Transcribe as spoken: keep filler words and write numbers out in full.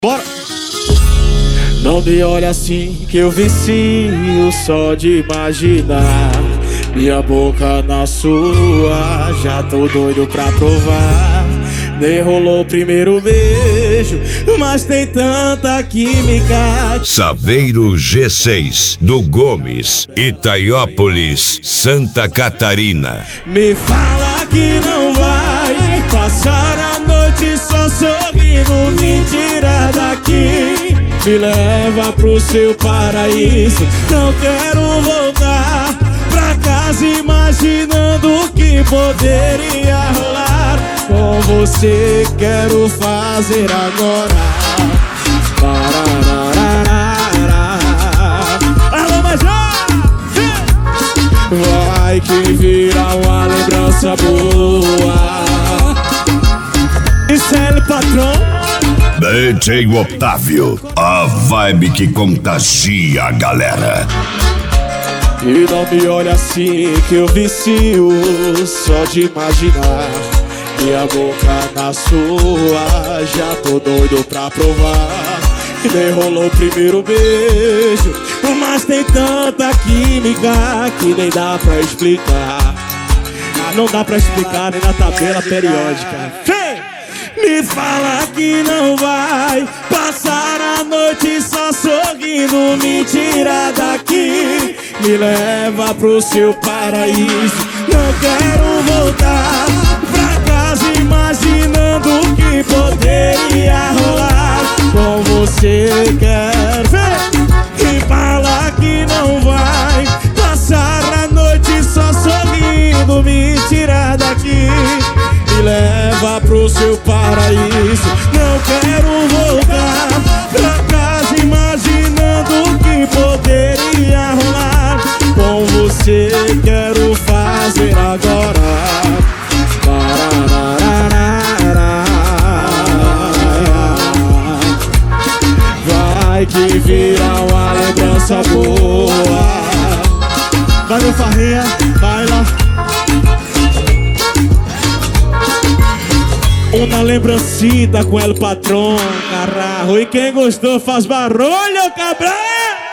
Bora! Não me olha assim que eu vicio só de imaginar minha boca na sua, já tô doido pra provar. Nem rolou o primeiro beijo, mas tem tanta química. Saveiro G seis, do Gomes, Itaiópolis, Santa Catarina. Me fala que não vai passar a noite só sorrindo, me tira daqui, me leva pro seu paraíso. Não quero voltar pra casa imaginando o que poderia rolar. Com você quero fazer agora. Alô, Major! Vai que vira uma lembrança boa. Isso é ele, patrão? D J Otávio, a vibe que contagia a galera. E não me olha assim que eu vicio só de imaginar minha boca na sua, já tô doido pra provar. E nem rolou o primeiro beijo, mas tem tanta química que nem dá pra explicar. Ah, não dá pra explicar nem na tabela periódica. Vem! Me fala que não vai passar a noite só sorrindo, me tira daqui, me leva pro seu paraíso. Não quero voltar pra casa imaginando o que poderia rolar. Com você quero ver. Me fala que não vai passar a noite só sorrindo, me tira daqui, me leva pro seu paraíso. Não quero voltar pra casa imaginando o que poderia rolar. Com você quero fazer agora. Vai que vira uma lembrança boa. Vai, meu farrinha, vai lá. Uma lembrancinha com el patrão, caralho. E quem gostou faz barulho, cabrão.